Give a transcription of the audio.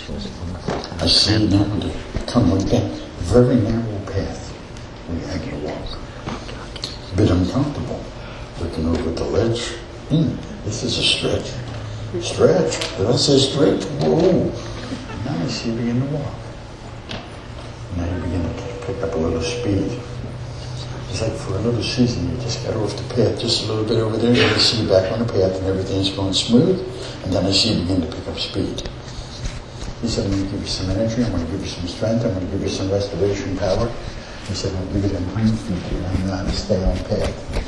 I see now to come like that very narrow path we had to walk. A bit uncomfortable, looking over the ledge. This is a stretch. Stretch. Did I say stretch? Whoa. Now I see you begin to walk. Now you begin to pick up a little speed. It's like for a little season, you just got off the path just a little bit over there, and I see you back on the path and everything's going smooth, and then I see you begin to pick up speed. He said, I'm going to give you some energy, I'm going to give you some strength, I'm going to give you some restoration power. He said, I'll give you them hind feet, and I know how to stay on path.